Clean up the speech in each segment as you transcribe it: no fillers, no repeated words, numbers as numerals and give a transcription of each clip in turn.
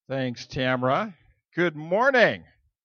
Thanks, Tamra. Good morning.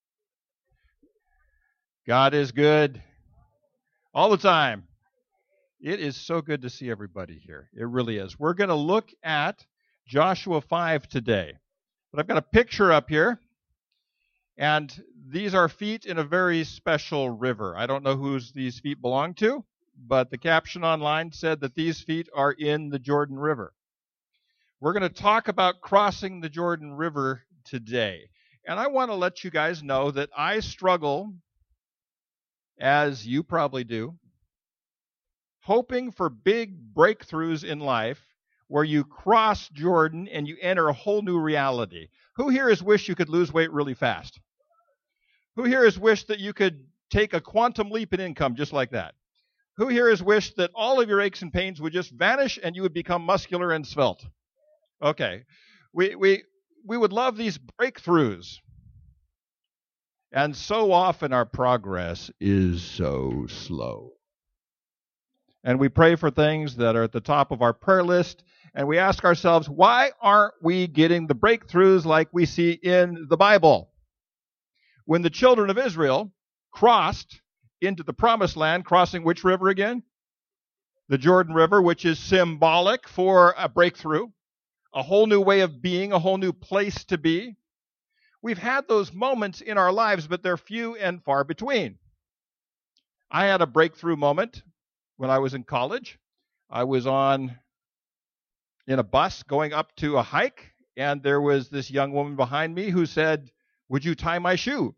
God is good all the time. It is so good to see everybody here. It really is. We're going to look at Joshua 5 today. But I've got a picture up here, and these are feet in a very special river. I don't know whose these feet belong to, but the caption online said that these feet are in the Jordan River. We're going to talk about crossing the Jordan River today. And I want to let you guys know that I struggle, as you probably do, hoping for big breakthroughs in life where you cross Jordan and you enter a whole new reality. Who here has wished you could lose weight really fast? Who here has wished that you could take a quantum leap in income just like that? Who here has wished that all of your aches and pains would just vanish and you would become muscular and svelte? Okay. We would love these breakthroughs. And so often our progress is so slow. And we pray for things that are at the top of our prayer list, and we ask ourselves, why aren't we getting the breakthroughs like we see in the Bible? When the children of Israel crossed into the promised land, crossing which river again? The Jordan River, which is symbolic for a breakthrough, a whole new way of being, a whole new place to be. We've had those moments in our lives, but they're few and far between. I had a breakthrough moment when I was in college. I was in a bus going up to a hike, and there was this young woman behind me who said, "Would you tie my shoe?"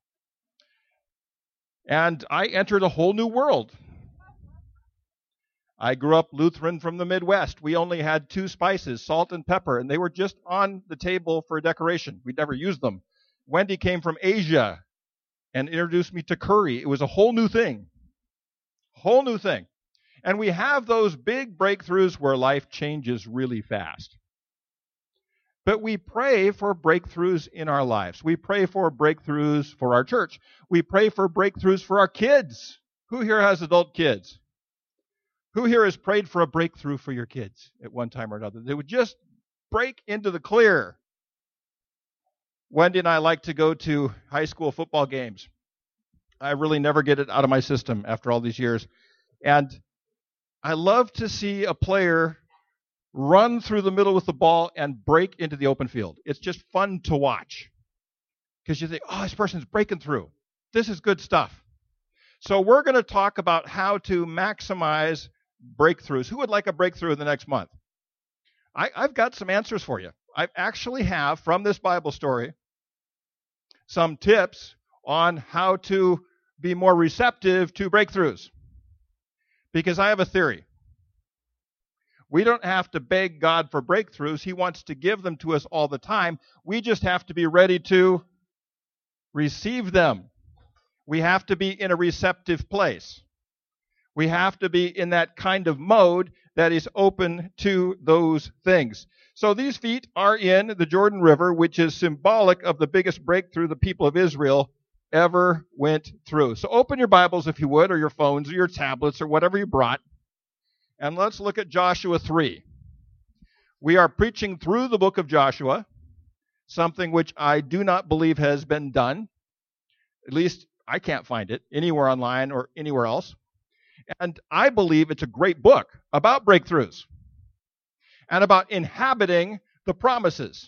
And I entered a whole new world. I grew up Lutheran from the Midwest. We only had two spices, salt and pepper, and they were just on the table for decoration. We'd never used them. Wendy came from Asia and introduced me to curry. It was a whole new thing. Whole new thing. And we have those big breakthroughs where life changes really fast. But we pray for breakthroughs in our lives. We pray for breakthroughs for our church. We pray for breakthroughs for our kids. Who here has adult kids? Who here has prayed for a breakthrough for your kids at one time or another? They would just break into the clear. Wendy and I like to go to high school football games. I really never get it out of my system after all these years. And I love to see a player run through the middle with the ball and break into the open field. It's just fun to watch. Because you think, oh, this person's breaking through. This is good stuff. So we're going to talk about how to maximize breakthroughs. Who would like a breakthrough in the next month? I've got some answers for you. I actually have, from this Bible story, some tips on how to be more receptive to breakthroughs. Because I have a theory. We don't have to beg God for breakthroughs. He wants to give them to us all the time. We just have to be ready to receive them. We have to be in a receptive place. We have to be in that kind of mode that is open to those things. So these feet are in the Jordan River, which is symbolic of the biggest breakthrough the people of Israel ever went through. So open your Bibles, if you would, or your phones, or your tablets, or whatever you brought, and let's look at Joshua 3. We are preaching through the book of Joshua, something which I do not believe has been done. At least I can't find it anywhere online or anywhere else. And I believe it's a great book about breakthroughs and about inhabiting the promises.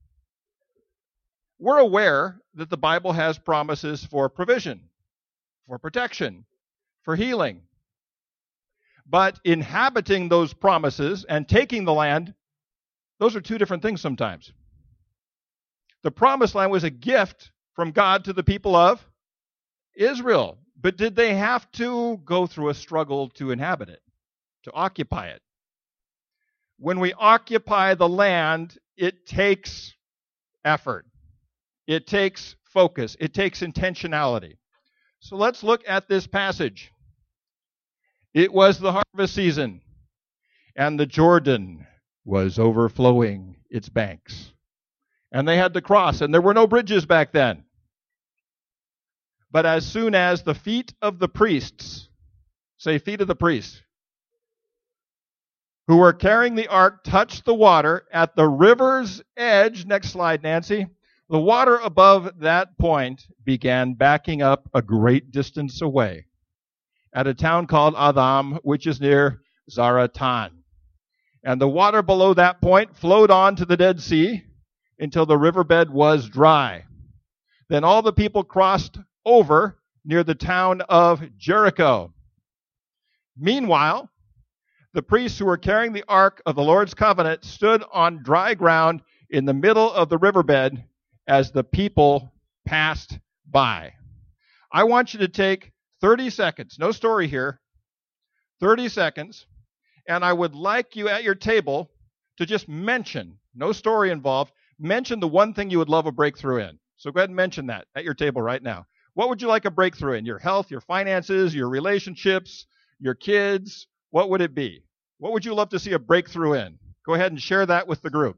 We're aware that the Bible has promises for provision, for protection, for healing. But inhabiting those promises and taking the land, those are two different things sometimes. The promised land was a gift from God to the people of Israel. But did they have to go through a struggle to inhabit it, to occupy it? When we occupy the land, it takes effort. It takes focus. It takes intentionality. So let's look at this passage. It was the harvest season, and the Jordan was overflowing its banks. And they had to cross, and there were no bridges back then. But as soon as the feet of the priests, say feet of the priests, who were carrying the ark touched the water at the river's edge. Next slide, Nancy. The water above that point began backing up a great distance away at a town called Adam, which is near Zaratan. And the water below that point flowed on to the Dead Sea until the riverbed was dry. Then all the people crossed over near the town of Jericho. Meanwhile, the priests who were carrying the ark of the Lord's covenant stood on dry ground in the middle of the riverbed as the people passed by. I want you to take 30 seconds, no story here, 30 seconds, and I would like you at your table to just mention, no story involved, mention the one thing you would love a breakthrough in. So go ahead and mention that at your table right now. What would you like a breakthrough in? Your health, your finances, your relationships, your kids? What would it be? What would you love to see a breakthrough in? Go ahead and share that with the group.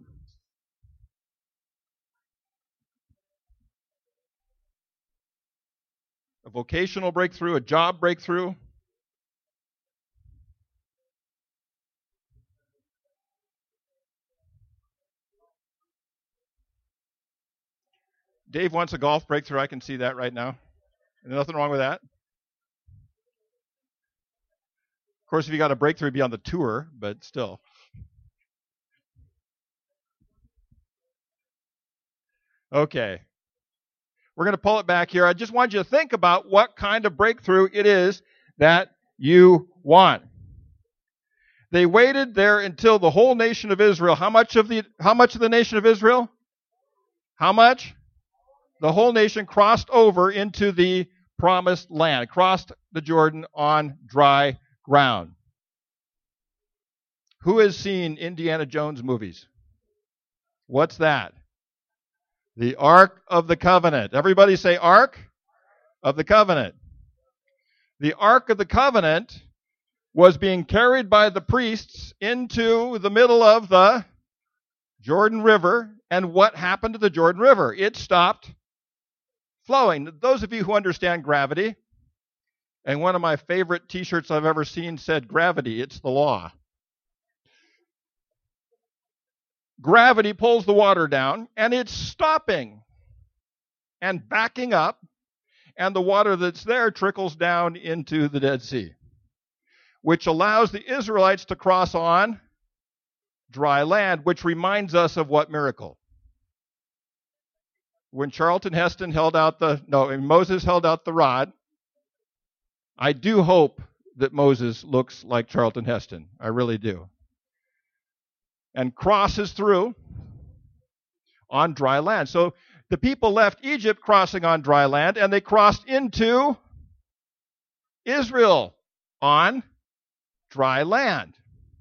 A vocational breakthrough, a job breakthrough. Dave wants a golf breakthrough. I can see that right now. There's nothing wrong with that. Of course, if you got a breakthrough, it'd be on the tour, but still. Okay. We're going to pull it back here. I just want you to think about what kind of breakthrough it is that you want. They waited there until the whole nation of Israel. How much of the nation of Israel? How much? The whole nation crossed over into the promised land, crossed the Jordan on dry ground. Who has seen Indiana Jones movies? What's that? The Ark of the Covenant. Everybody say Ark of the Covenant. The Ark of the Covenant was being carried by the priests into the middle of the Jordan River. And what happened to the Jordan River? It stopped flowing. Those of you who understand gravity, and one of my favorite t-shirts I've ever seen said, "Gravity, it's the law." Gravity pulls the water down, and it's stopping and backing up, and the water that's there trickles down into the Dead Sea, which allows the Israelites to cross on dry land, which reminds us of what miracle? When Moses held out the rod, I do hope that Moses looks like Charlton Heston. I really do. And crosses through on dry land. So the people left Egypt crossing on dry land, and they crossed into Israel on dry land.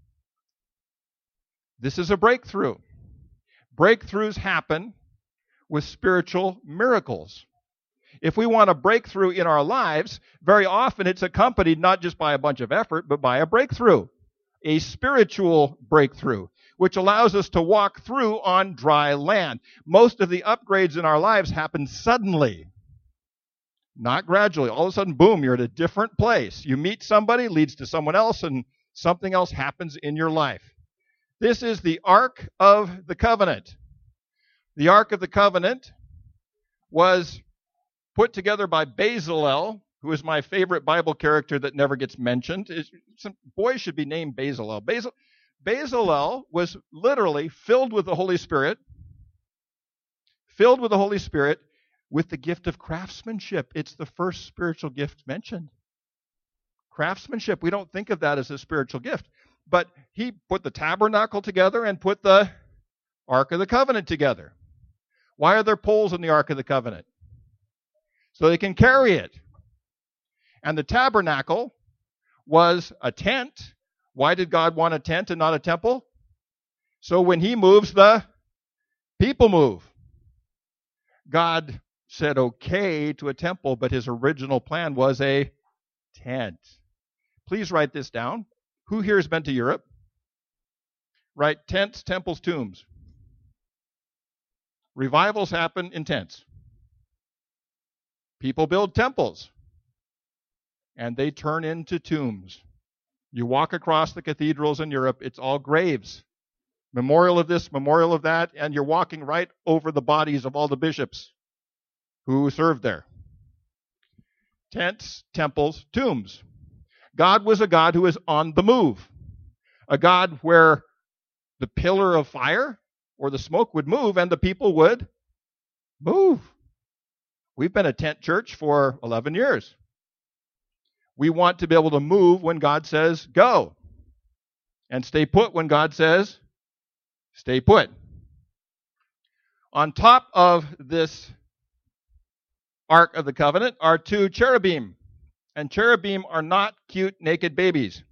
This is a breakthrough. Breakthroughs happen with spiritual miracles. If we want a breakthrough in our lives, very often it's accompanied not just by a bunch of effort, but by a breakthrough, a spiritual breakthrough, which allows us to walk through on dry land. Most of the upgrades in our lives happen suddenly, not gradually. All of a sudden, boom, you're at a different place. You meet somebody, leads to someone else, and something else happens in your life. This is the Ark of the Covenant. The Ark of the Covenant was put together by Bezalel, who is my favorite Bible character that never gets mentioned. Some boys should be named Bezalel. Bezalel was literally filled with the Holy Spirit, with the gift of craftsmanship. It's the first spiritual gift mentioned. Craftsmanship. We don't think of that as a spiritual gift. But he put the tabernacle together and put the Ark of the Covenant together. Why are there poles in the Ark of the Covenant? So they can carry it. And the tabernacle was a tent. Why did God want a tent and not a temple? So when he moves, the people move. God said okay to a temple, but his original plan was a tent. Please write this down. Who here has been to Europe? Right, tents, temples, tombs. Revivals happen in tents. People build temples, and they turn into tombs. You walk across the cathedrals in Europe, it's all graves. Memorial of this, memorial of that, and you're walking right over the bodies of all the bishops who served there. Tents, temples, tombs. God was a God who was on the move. A God where the pillar of fire or the smoke would move and the people would move. We've been a tent church for 11 years. We want to be able to move when God says go, and stay put when God says stay put. On top of this Ark of the Covenant are two cherubim, and cherubim are not cute naked babies.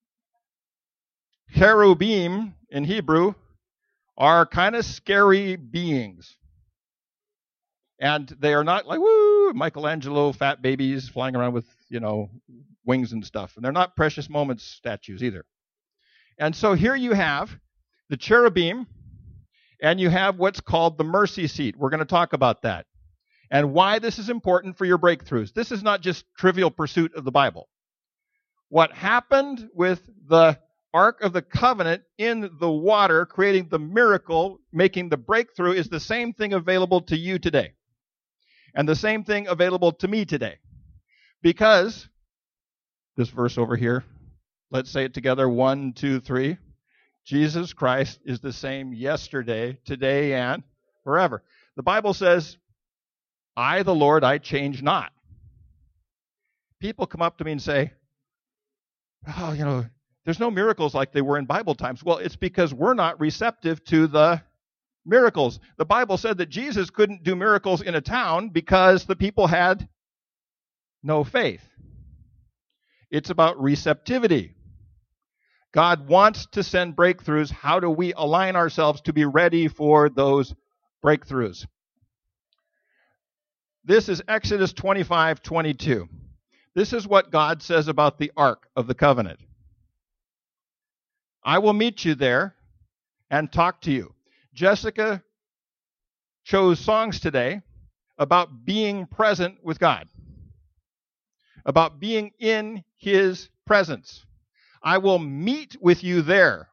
Cherubim in Hebrew are kind of scary beings. And they are not like, woo, Michelangelo fat babies flying around with, wings and stuff. And they're not Precious Moments statues either. And so here you have the cherubim, and you have what's called the mercy seat. We're going to talk about that and why this is important for your breakthroughs. This is not just trivial pursuit of the Bible. What happened with the Ark of the Covenant in the water, creating the miracle, making the breakthrough, is the same thing available to you today. And the same thing available to me today. Because, this verse over here, let's say it together, 1, 2, 3. Jesus Christ is the same yesterday, today, and forever. The Bible says, I, the Lord, I change not. People come up to me and say, there's no miracles like they were in Bible times. Well, it's because we're not receptive to the miracles. The Bible said that Jesus couldn't do miracles in a town because the people had no faith. It's about receptivity. God wants to send breakthroughs. How do we align ourselves to be ready for those breakthroughs? This is Exodus 25:22. This is what God says about the Ark of the Covenant. I will meet you there and talk to you. Jessica chose songs today about being present with God, about being in His presence. I will meet with you there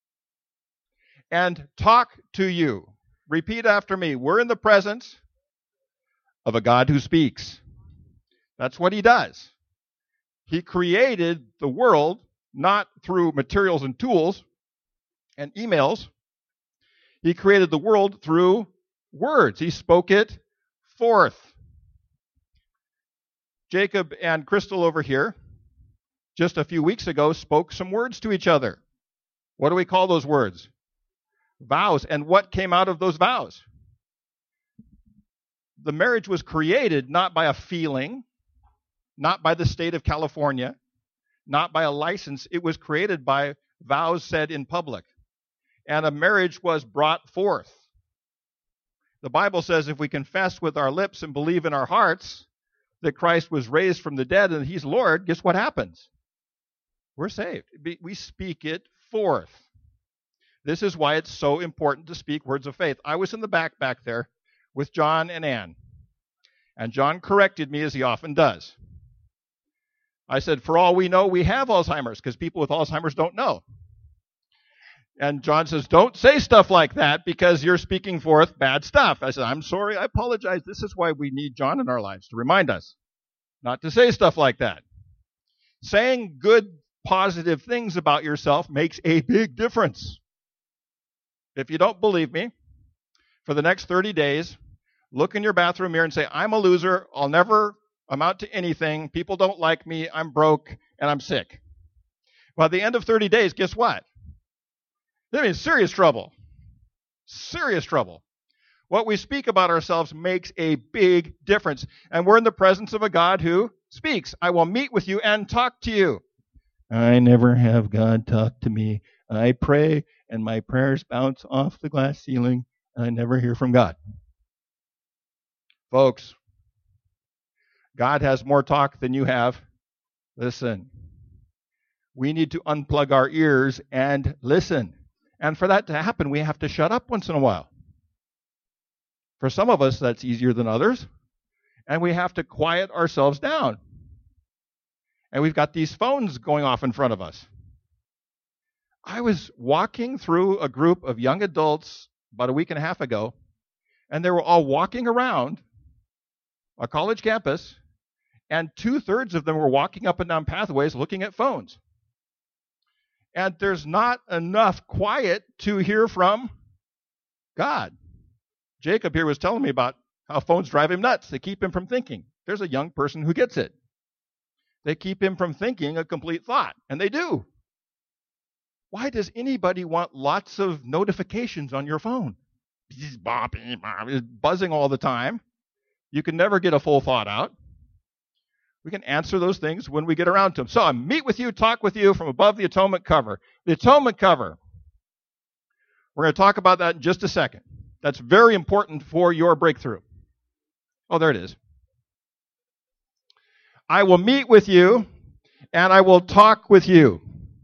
and talk to you. Repeat after me. We're in the presence of a God who speaks. That's what He does. He created the world not through materials and tools and emails. He created the world through words. He spoke it forth. Jacob and Crystal over here, just a few weeks ago, spoke some words to each other. What do we call those words? Vows. And what came out of those vows? The marriage was created not by a feeling, not by the state of California, not by a license. It was created by vows said in public. And a marriage was brought forth. The Bible says if we confess with our lips and believe in our hearts that Christ was raised from the dead and He's Lord, guess what happens? We're saved. We speak it forth. This is why it's so important to speak words of faith. I was in the back there with John and Ann. And John corrected me, as he often does. I said, for all we know, we have Alzheimer's, because people with Alzheimer's don't know. And John says, don't say stuff like that because you're speaking forth bad stuff. I said, I'm sorry, I apologize. This is why we need John in our lives, to remind us not to say stuff like that. Saying good, positive things about yourself makes a big difference. If you don't believe me, for the next 30 days, look in your bathroom mirror and say, I'm a loser. I'll never amount to anything. People don't like me. I'm broke and I'm sick. Well, at the end of 30 days, guess what? They're in serious trouble. Serious trouble. What we speak about ourselves makes a big difference. And we're in the presence of a God who speaks. I will meet with you and talk to you. I never have God talk to me. I pray and my prayers bounce off the glass ceiling. I never hear from God. Folks, God has more talk than you have. Listen. We need to unplug our ears and listen. And for that to happen, we have to shut up once in a while. For some of us, that's easier than others. And we have to quiet ourselves down. And we've got these phones going off in front of us. I was walking through a group of young adults about a week and a half ago, and they were all walking around a college campus, and 2/3 of them were walking up and down pathways looking at phones. And there's not enough quiet to hear from God. Jacob here was telling me about how phones drive him nuts. They keep him from thinking. There's a young person who gets it. They keep him from thinking a complete thought, and they do. Why does anybody want lots of notifications on your phone? It's buzzing all the time. You can never get a full thought out. We can answer those things when we get around to them. So I meet with you, talk with you from above the atonement cover. The atonement cover. We're going to talk about that in just a second. That's very important for your breakthrough. Oh, there it is. I will meet with you, and I will talk with you.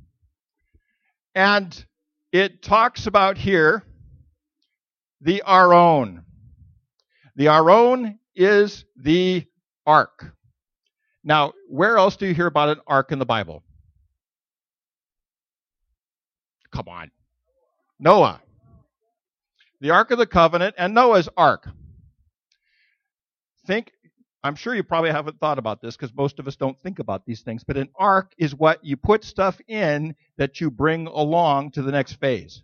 And it talks about here the Aron. The Aron is the ark. Now, where else do you hear about an ark in the Bible? Come on. Noah. The Ark of the Covenant and Noah's Ark. I'm sure you probably haven't thought about this because most of us don't think about these things, but an ark is what you put stuff in that you bring along to the next phase.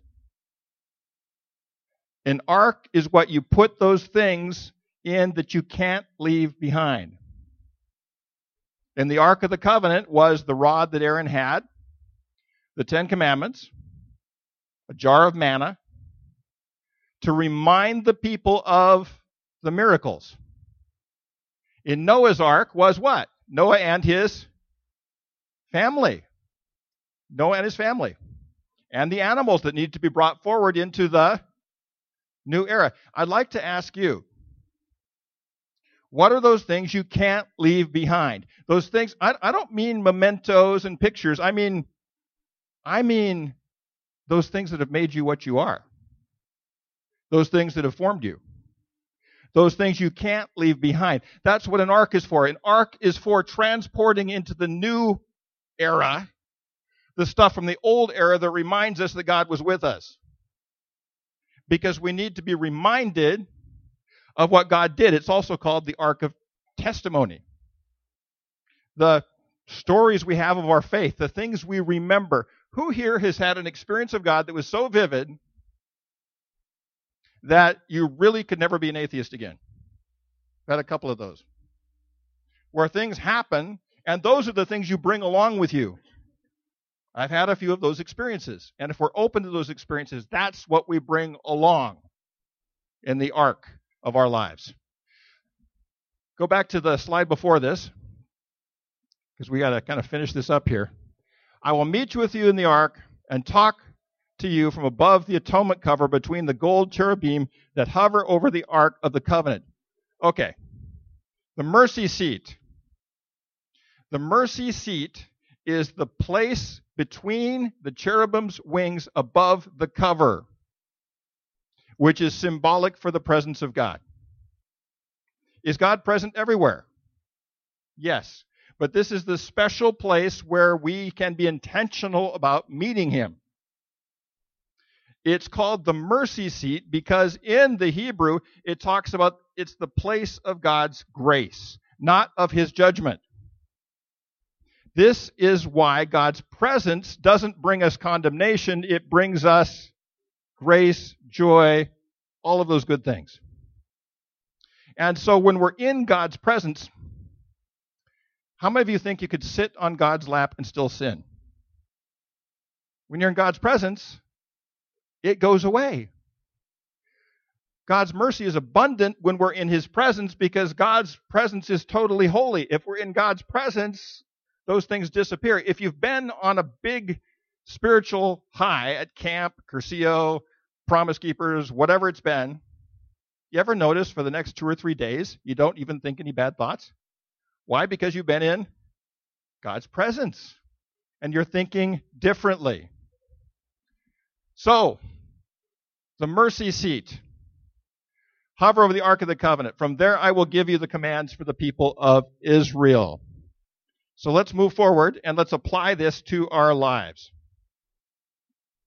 An ark is what you put those things in that you can't leave behind. And the Ark of the Covenant was the rod that Aaron had, the 10 Commandments, a jar of manna, to remind the people of the miracles. In Noah's Ark was what? Noah and his family. Noah and his family. And the animals that need to be brought forward into the new era. I'd like to ask you, what are those things you can't leave behind? Those things, I don't mean mementos and pictures. I mean those things that have made you what you are. Those things that have formed you. Those things you can't leave behind. That's what an ark is for. An ark is for transporting into the new era the stuff from the old era that reminds us that God was with us. Because we need to be reminded of what God did. It's also called the Ark of Testimony. The stories we have of our faith, the things we remember. Who here has had an experience of God that was so vivid that you really could never be an atheist again? I've had a couple of those. Where things happen, and those are the things you bring along with you. I've had a few of those experiences. And if we're open to those experiences, that's what we bring along in the ark of our lives. Go back to the slide before this, because we got to kind of finish this up here. I will meet with you in the ark and talk to you from above the atonement cover between the gold cherubim that hover over the ark of the covenant. Okay. The mercy seat. The mercy seat is the place between the cherubim's wings above the cover, which is symbolic for the presence of God. Is God present everywhere? Yes. But this is the special place where we can be intentional about meeting him. It's called the mercy seat because in the Hebrew, it talks about it's the place of God's grace, not of his judgment. This is why God's presence doesn't bring us condemnation. It brings us grace, joy, all of those good things. And so when we're in God's presence, how many of you think you could sit on God's lap and still sin? When you're in God's presence, it goes away. God's mercy is abundant when we're in his presence because God's presence is totally holy. If we're in God's presence, those things disappear. If you've been on a big spiritual high at camp, Curcio, Promise Keepers, whatever it's been, you ever notice for the next 2 or 3 days, you don't even think any bad thoughts? Why? Because you've been in God's presence and you're thinking differently. So, the mercy seat. Hover over the Ark of the Covenant. From there I will give you the commands for the people of Israel. So let's move forward and let's apply this to our lives.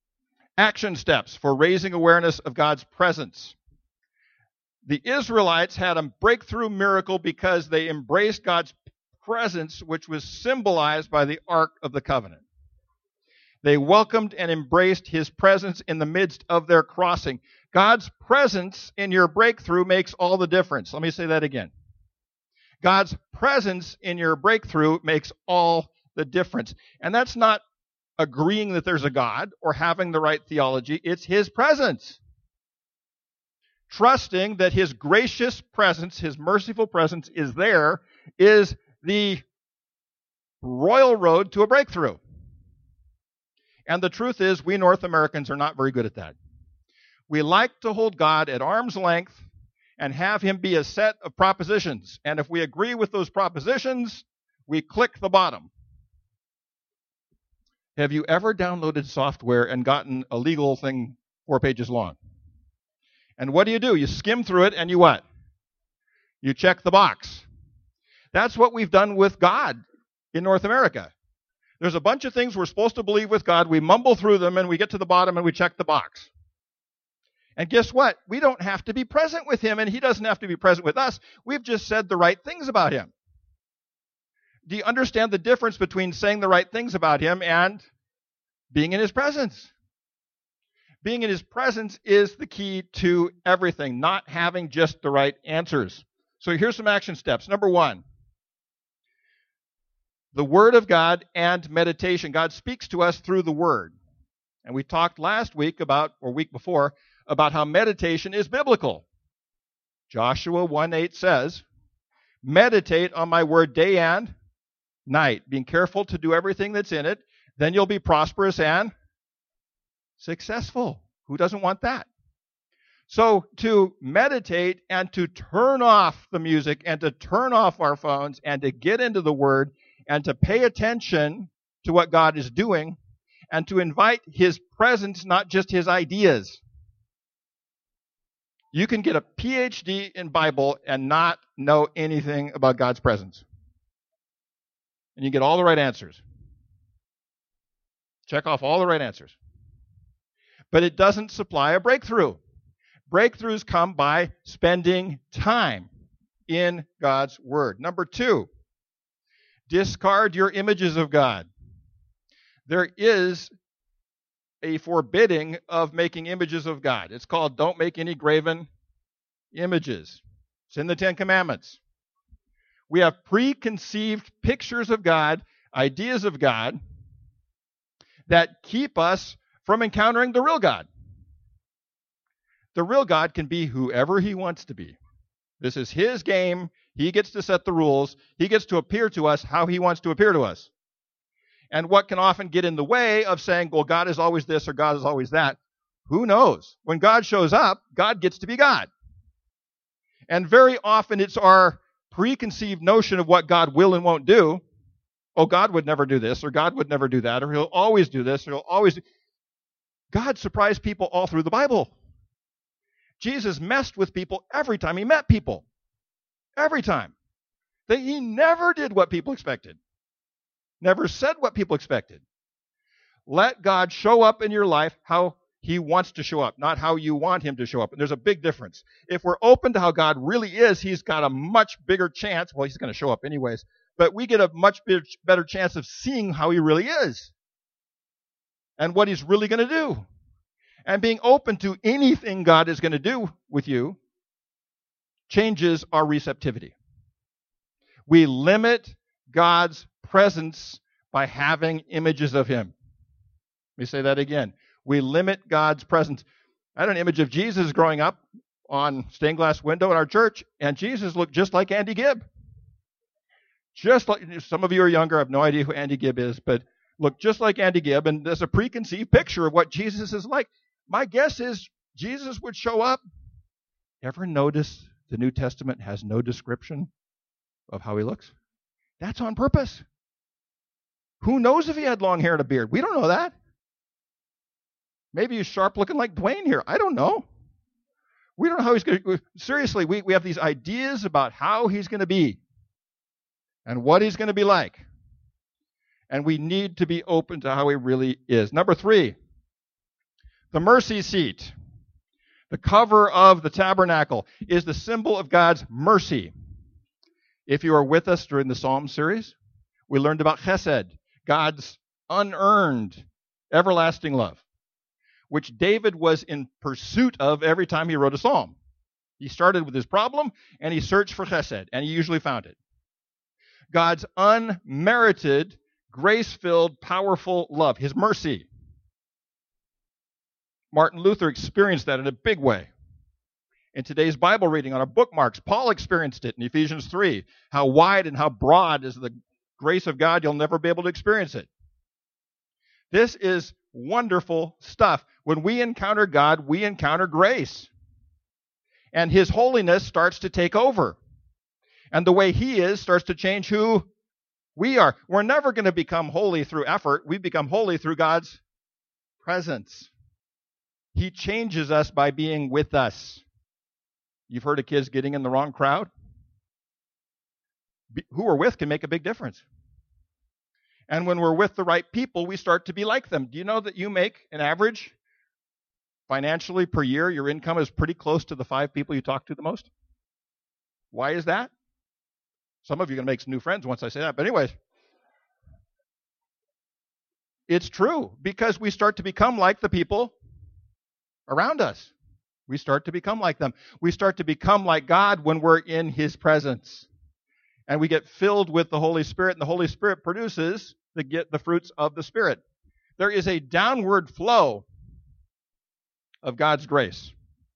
Action steps for raising awareness of God's presence. The Israelites had a breakthrough miracle because they embraced God's presence, which was symbolized by the Ark of the Covenant. They welcomed and embraced his presence in the midst of their crossing. God's presence in your breakthrough makes all the difference. Let me say that again. God's presence in your breakthrough makes all the difference. And that's not agreeing that there's a God or having the right theology. It's his presence. Trusting that his gracious presence, his merciful presence is there is the royal road to a breakthrough. And the truth is, we North Americans are not very good at that. We like to hold God at arm's length and have him be a set of propositions. And if we agree with those propositions, we click the bottom. Have you ever downloaded software and gotten a legal thing 4 pages long? And what do? You skim through it and you what? You check the box. That's what we've done with God in North America. There's a bunch of things we're supposed to believe with God. We mumble through them and we get to the bottom and we check the box. And guess what? We don't have to be present with him and he doesn't have to be present with us. We've just said the right things about him. Do you understand the difference between saying the right things about him and being in his presence? Being in his presence is the key to everything, not having just the right answers. So here's some action steps. Number 1, the Word of God and meditation. God speaks to us through the Word. And we talked last week week before, about how meditation is biblical. Joshua 1:8 says, meditate on my word day and night, being careful to do everything that's in it. Then you'll be prosperous and successful. Who doesn't want that? So to meditate and to turn off the music and to turn off our phones and to get into the Word and to pay attention to what God is doing and to invite his presence, not just his ideas. You can get a PhD in Bible and not know anything about God's presence. And you get all the right answers. Check off all the right answers. But it doesn't supply a breakthrough. Breakthroughs come by spending time in God's Word. Number 2, discard your images of God. There is a forbidding of making images of God. It's called don't make any graven images. It's in the 10 Commandments. We have preconceived pictures of God, ideas of God, that keep us from encountering the real God. The real God can be whoever he wants to be. This is his game. He gets to set the rules. He gets to appear to us how he wants to appear to us. And what can often get in the way of saying, well, God is always this or God is always that? Who knows? When God shows up, God gets to be God. And very often it's our preconceived notion of what God will and won't do. Oh, God would never do this, or God would never do that, or he'll always do this, or he'll always do... God surprised people all through the Bible. Jesus messed with people every time he met people. Every time. He never did what people expected. Never said what people expected. Let God show up in your life how he wants to show up, not how you want him to show up. And there's a big difference. If we're open to how God really is, he's got a much bigger chance. Well, he's going to show up anyways. But we get a much better chance of seeing how he really is and what he's really going to do. And being open to anything God is going to do with you changes our receptivity. We limit God's presence by having images of him. Let me say that again. We limit God's presence. I had an image of Jesus growing up on stained glass window in our church, and Jesus looked just like Andy Gibb. Just like, some of you are younger, I have no idea who Andy Gibb is, but looked just like Andy Gibb, and there's a preconceived picture of what Jesus is like. My guess is Jesus would show up. Ever notice the New Testament has no description of how he looks? That's on purpose. Who knows if he had long hair and a beard? We don't know that. Maybe he's sharp looking like Dwayne here. I don't know. We don't know how he's going to... Seriously, we have these ideas about how he's going to be and what he's going to be like. And we need to be open to how he really is. Number 3, The mercy seat, the cover of the tabernacle, is the symbol of God's mercy. If you were with us during the Psalm series, we learned about Chesed, God's unearned, everlasting love, which David was in pursuit of every time he wrote a psalm. He started with his problem, and he searched for Chesed, and he usually found it. God's unmerited, grace-filled, powerful love, his mercy. Martin Luther experienced that in a big way. In today's Bible reading on our bookmarks, Paul experienced it in Ephesians 3. How wide and how broad is the grace of God, you'll never be able to experience it. This is wonderful stuff. When we encounter God, we encounter grace. And his holiness starts to take over. And the way he is starts to change who we are. We're never going to become holy through effort. We become holy through God's presence. He changes us by being with us. You've heard of kids getting in the wrong crowd? Who we're with can make a big difference. And when we're with the right people, we start to be like them. Do you know that you make an average financially per year? Your income is pretty close to the 5 people you talk to the most. Why is that? Some of you are going to make some new friends once I say that. But anyways, it's true because we start to become like the people around us. We start to become like them. We start to become like God when we're in his presence. And we get filled with the Holy Spirit, and the Holy Spirit produces the fruits of the Spirit. There is a downward flow of God's grace.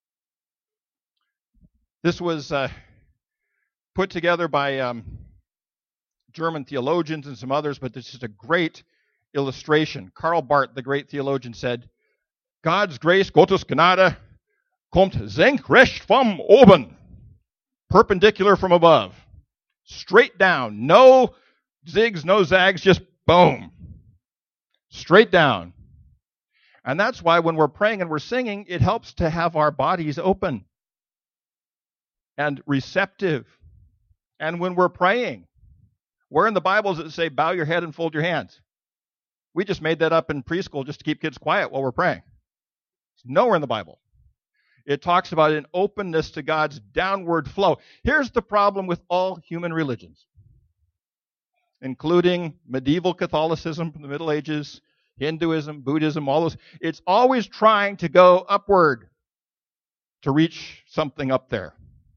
This was put together by German theologians and some others, but this is a great illustration. Karl Barth, the great theologian, said, God's grace, Gottes Gnade, kommt senkrecht vom oben, perpendicular from above, straight down, no zigs, no zags, just boom, straight down. And that's why when we're praying and we're singing, it helps to have our bodies open and receptive. And when we're praying, where in the Bible does it say, bow your head and fold your hands? We just made that up in preschool just to keep kids quiet while we're praying. It's nowhere in the Bible. It talks about an openness to God's downward flow. Here's the problem with all human religions, including medieval Catholicism from the Middle Ages, Hinduism, Buddhism, all those. It's always trying to go upward to reach something up there.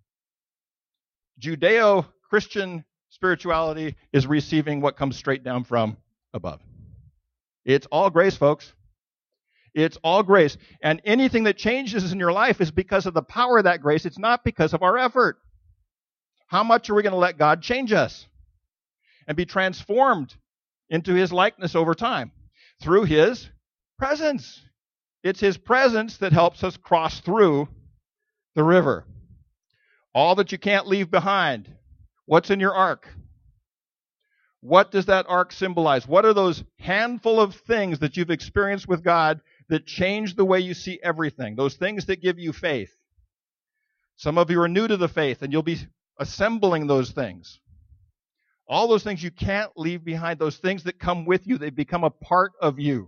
Judeo-Christian spirituality is receiving what comes straight down from above. It's all grace, folks. It's all grace. And anything that changes in your life is because of the power of that grace. It's not because of our effort. How much are we going to let God change us and be transformed into his likeness over time? Through his presence. It's his presence that helps us cross through the river. All that you can't leave behind. What's in your ark? What does that ark symbolize? What are those handful of things that you've experienced with God that change the way you see everything? Those things that give you faith. Some of you are new to the faith, and you'll be assembling those things. All those things you can't leave behind, those things that come with you, they become a part of you.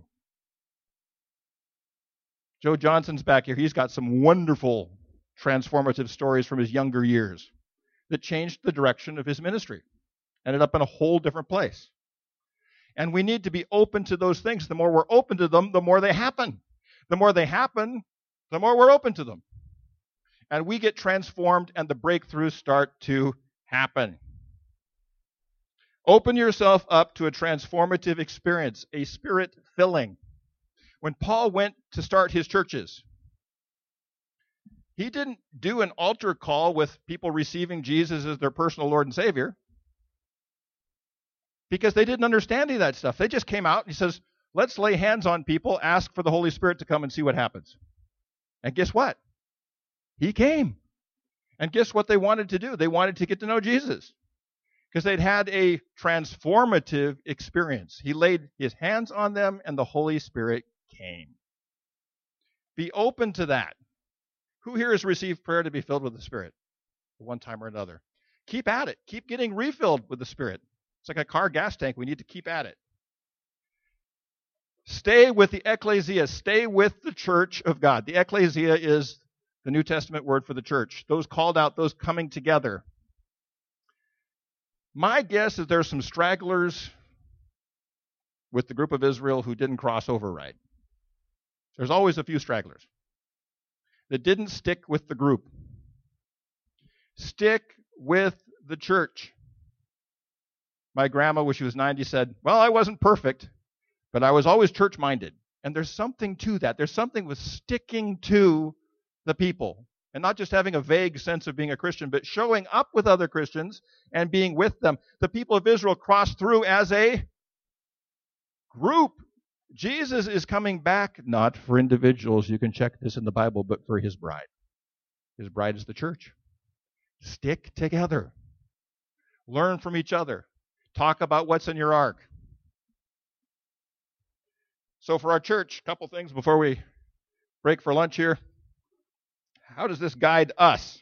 Joe Johnson's back here. He's got some wonderful transformative stories from his younger years that changed the direction of his ministry. Ended up in a whole different place. And we need to be open to those things. The more we're open to them, the more they happen. The more they happen, the more we're open to them. And we get transformed and the breakthroughs start to happen. Open yourself up to a transformative experience, a spirit filling. When Paul went to start his churches, he didn't do an altar call with people receiving Jesus as their personal Lord and Savior because they didn't understand any of that stuff. They just came out and he says, let's lay hands on people, ask for the Holy Spirit to come and see what happens. And guess what? He came. And guess what they wanted to do? They wanted to get to know Jesus because they'd had a transformative experience. He laid his hands on them and the Holy Spirit came. Be open to that. Who here has received prayer to be filled with the Spirit at one time or another? Keep at it. Keep getting refilled with the Spirit. It's like a car gas tank. We need to keep at it. Stay with the ecclesia. Stay with the church of God. The ecclesia is the New Testament word for the church. Those called out, those coming together. My guess is there's some stragglers with the group of Israel who didn't cross over right. There's always a few stragglers that didn't stick with the group. Stick with the church. My grandma, when she was 90, said, well, I wasn't perfect, but I was always church-minded. And there's something to that. There's something with sticking to the people and not just having a vague sense of being a Christian, but showing up with other Christians and being with them. The people of Israel crossed through as a group. Jesus is coming back, not for individuals. You can check this in the Bible, but for his bride. His bride is the church. Stick together. Learn from each other. Talk about what's in your ark. So for our church, a couple things before we break for lunch here. How does this guide us?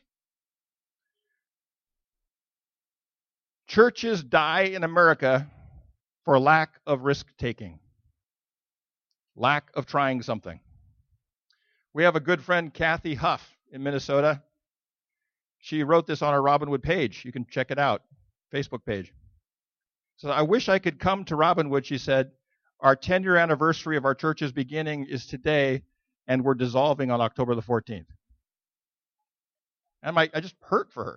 Churches die in America for lack of risk-taking, lack of trying something. We have a good friend, Kathy Huff, in Minnesota. She wrote this on our Robinwood page. You can check it out, Facebook page. So I wish I could come to Robinwood, she said. Our 10-year anniversary of our church's beginning is today, and we're dissolving on October the 14th. And I just hurt for her.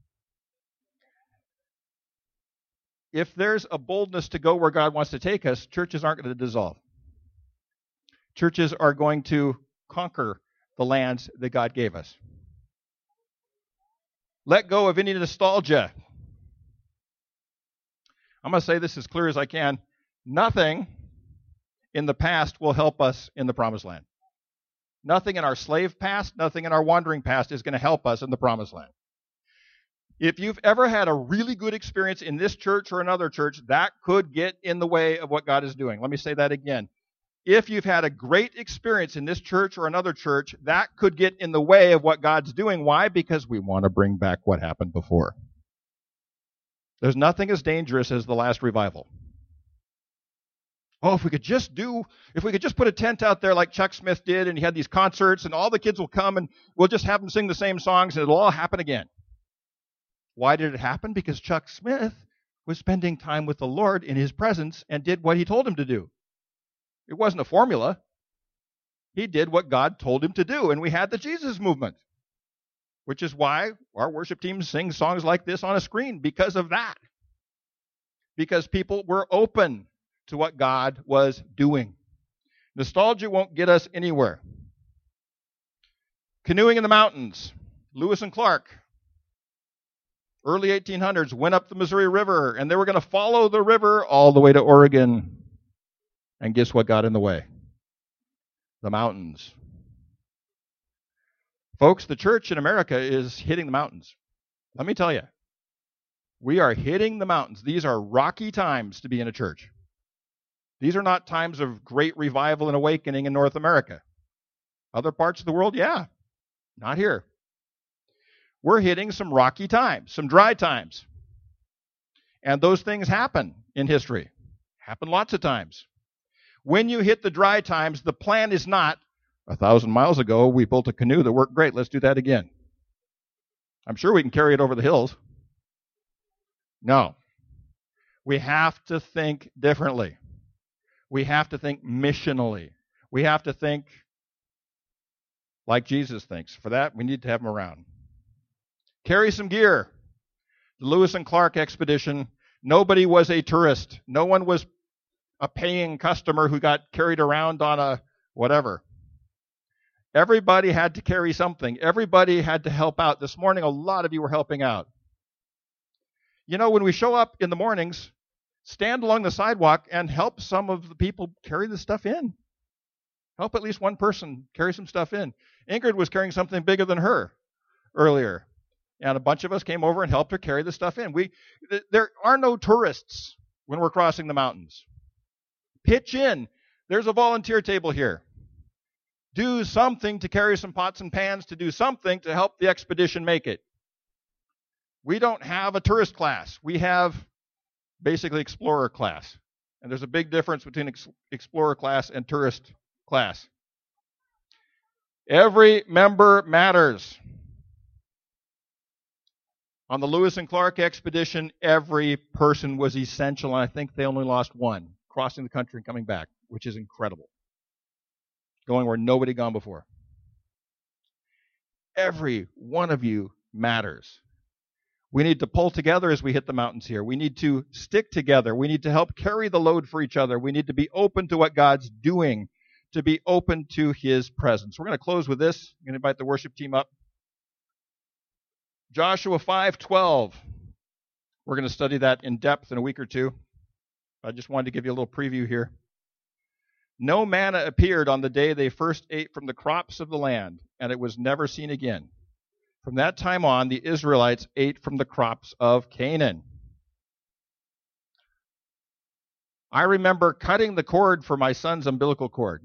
If there's a boldness to go where God wants to take us, churches aren't going to dissolve. Churches are going to conquer the lands that God gave us. Let go of any nostalgia. I'm going to say this as clear as I can. Nothing in the past will help us in the promised land. Nothing in our slave past, nothing in our wandering past is going to help us in the promised land. If you've ever had a really good experience in this church or another church, that could get in the way of what God is doing. Let me say that again. If you've had a great experience in this church or another church, that could get in the way of what God's doing. Why? Because we want to bring back what happened before. There's nothing as dangerous as the last revival. Oh, if we could just put a tent out there like Chuck Smith did, and he had these concerts, and all the kids will come, and we'll just have them sing the same songs, and it'll all happen again. Why did it happen? Because Chuck Smith was spending time with the Lord in his presence and did what he told him to do. It wasn't a formula. He did what God told him to do, and we had the Jesus movement, which is why our worship teams sing songs like this on a screen, because of that. Because people were open to what God was doing. Nostalgia won't get us anywhere. Canoeing in the mountains. Lewis and Clark, early 1800s, went up the Missouri River, and they were going to follow the river all the way to Oregon. And guess what got in the way? The mountains. Folks, the church in America is hitting the mountains. Let me tell you, we are hitting the mountains. These are rocky times to be in a church. These are not times of great revival and awakening in North America. Other parts of the world, yeah. Not here. We're hitting some rocky times, some dry times. And those things happen in history. Happen lots of times. When you hit the dry times, the plan is not, 1,000 miles ago, we built a canoe that worked great. Let's do that again. I'm sure we can carry it over the hills. No. We have to think differently. We have to think missionally. We have to think like Jesus thinks. For that, we need to have him around. Carry some gear. The Lewis and Clark expedition, nobody was a tourist. No one was a paying customer who got carried around on a whatever. Everybody had to carry something. Everybody had to help out. This morning, a lot of you were helping out. You know, when we show up in the mornings, stand along the sidewalk and help some of the people carry the stuff in. Help at least one person carry some stuff in. Ingrid was carrying something bigger than her earlier, and a bunch of us came over and helped her carry the stuff in. There are no tourists when we're crossing the mountains. Pitch in. There's a volunteer table here. Do something to carry some pots and pans, to do something to help the expedition make it. We don't have a tourist class. We have basically explorer class. And there's a big difference between explorer class and tourist class. Every member matters. On the Lewis and Clark expedition, every person was essential, and I think they only lost one, crossing the country and coming back, which is incredible. Going where nobody had gone before. Every one of you matters. We need to pull together as we hit the mountains here. We need to stick together. We need to help carry the load for each other. We need to be open to what God's doing, to be open to His presence. We're going to close with this. I'm going to invite the worship team up. Joshua 5:12. We're going to study that in depth in a week or two. I just wanted to give you a little preview here. No manna appeared on the day they first ate from the crops of the land, and it was never seen again. From that time on, the Israelites ate from the crops of Canaan. I remember cutting the cord for my son's umbilical cord.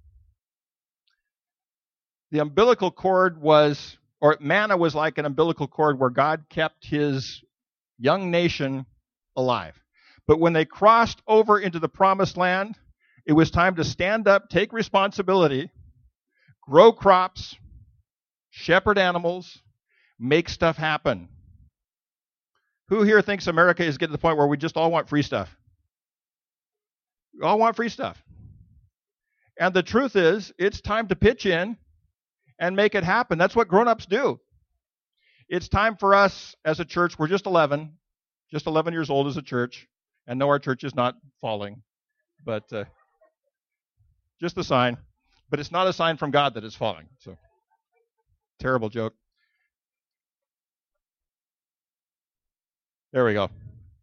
The umbilical cord was, or manna was like an umbilical cord where God kept His young nation alive. But when they crossed over into the promised land, it was time to stand up, take responsibility, grow crops, shepherd animals, make stuff happen. Who here thinks America is getting to the point where we just all want free stuff? We all want free stuff. And the truth is, it's time to pitch in and make it happen. That's what grown-ups do. It's time for us as a church. We're just 11 years old as a church. And no, our church is not falling, but just a sign. But it's not a sign from God that it's falling. So, terrible joke. There we go.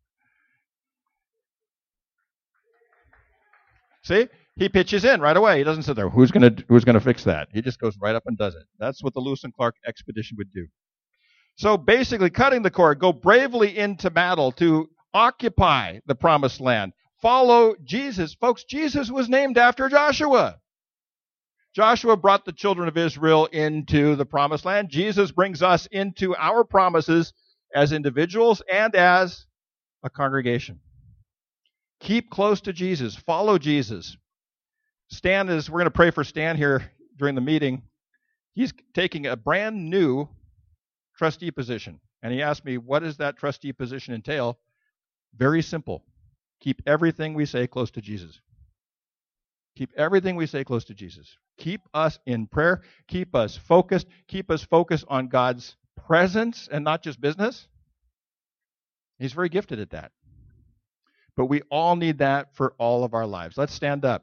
See? He pitches in right away. He doesn't sit there, who's going to fix that? He just goes right up and does it. That's what the Lewis and Clark expedition would do. So basically, cutting the cord, go bravely into battle to occupy the promised land. Follow Jesus. Folks, Jesus was named after Joshua. Joshua brought the children of Israel into the promised land. Jesus brings us into our promises as individuals and as a congregation. Keep close to Jesus. Follow Jesus. Stan we're going to pray for Stan here during the meeting. He's taking a brand new trustee position. And he asked me, what does that trustee position entail? Very simple. Keep everything we say close to Jesus. Keep everything we say close to Jesus. Keep us in prayer. Keep us focused. Keep us focused on God's presence and not just business. He's very gifted at that. But we all need that for all of our lives. Let's stand up.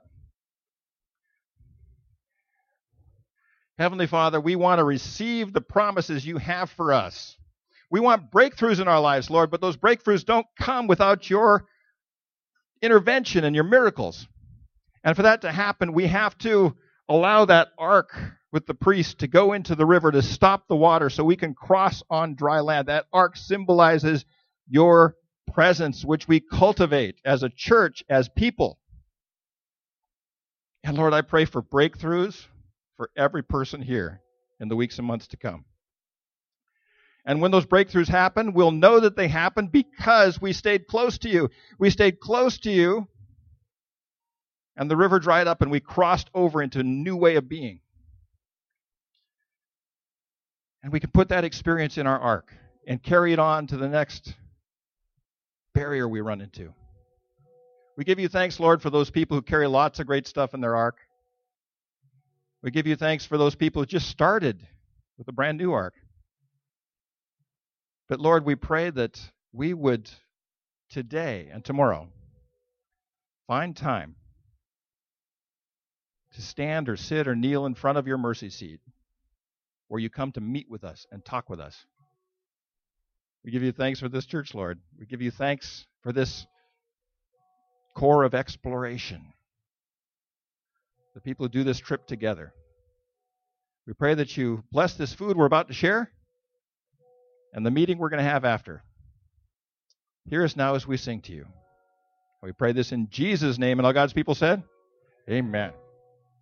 Heavenly Father, we want to receive the promises you have for us. We want breakthroughs in our lives, Lord, but those breakthroughs don't come without your intervention and your miracles. And for that to happen, we have to allow that ark with the priest to go into the river to stop the water so we can cross on dry land. That ark symbolizes your presence, which we cultivate as a church, as people. And Lord, I pray for breakthroughs for every person here in the weeks and months to come. And when those breakthroughs happen, we'll know that they happen because we stayed close to you. We stayed close to you, and the river dried up, and we crossed over into a new way of being. And we can put that experience in our ark and carry it on to the next barrier we run into. We give you thanks, Lord, for those people who carry lots of great stuff in their ark. We give you thanks for those people who just started with a brand new ark. But Lord, we pray that we would today and tomorrow find time to stand or sit or kneel in front of your mercy seat where you come to meet with us and talk with us. We give you thanks for this church, Lord. We give you thanks for this core of exploration. The people who do this trip together. We pray that you bless this food we're about to share and the meeting we're going to have after. Hear us now as we sing to you. We pray this in Jesus' name, and all God's people said, amen.